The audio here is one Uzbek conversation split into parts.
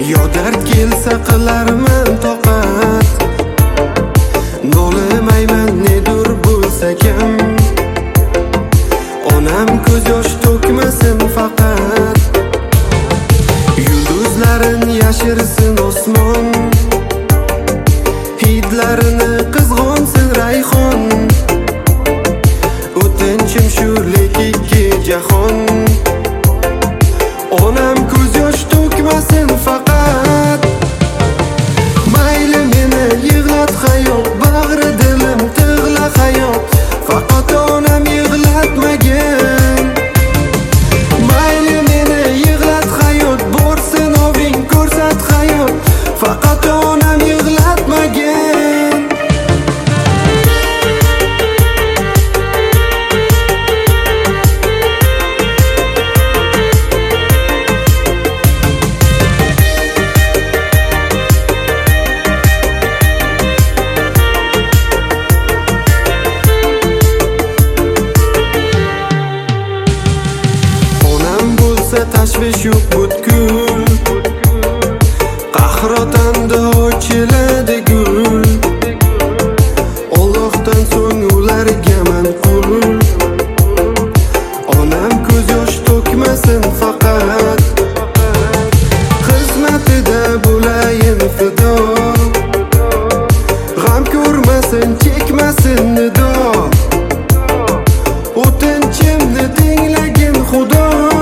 Yo dard kelsa qilarman toqat, nolimayman nedur bo'lsa kam. Onam ko'z yosh to'kmasin faqat, yulduzlarin yashirsin osmon, hidlarini qizg'onsin rayhon. O'tinchim shu lek ikki jahon, onam ko'z yosh to'kmasin faqat. Mayli meni yig'lat hayot, bag'ri dilim tig'la hayot, faqat onam yig'latmagin. Mayli meni yig'lat hayot, borsin oving ko'rsat hayot, faqat onam yig'latmagin. Tashvish yo'q butkul, qahrotanda ochiladi gul. Allohdan so'ng ularga manqul, onam ko'z yosh to'kmasin faqat. Xizmatida bo'layin fido, g'am ko'rmasin chekmasin nido. O'tinchimni tinglagin Xudo,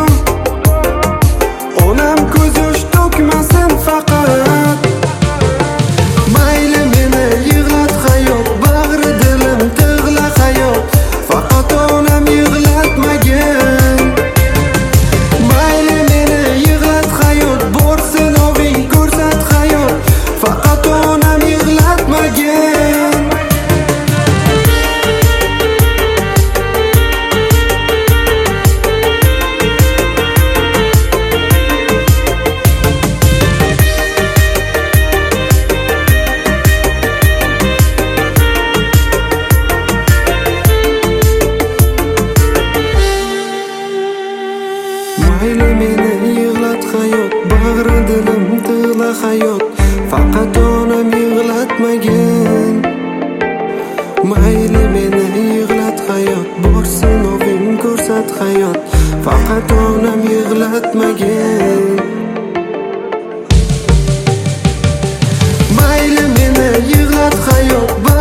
onam ko'z yosh to'kmasin faqat. Mayli meni yig'lat hayot, bag'ri dilim tig'la hayot, faqat onam yig'latmagin. Mayli meni yig'lat hayot, borsin oving ko'rsat hayot, faqat onam yig'latmagin. Mayli meni yig'lat hayot, bag'ri dilim tig'la hayot, faqat onam yig'latmagin. Mayli meni yig'lat hayot, borsin oving ko'rsat hayot, faqat onam yig'latmagin. Mayli meni yig'lat hayot.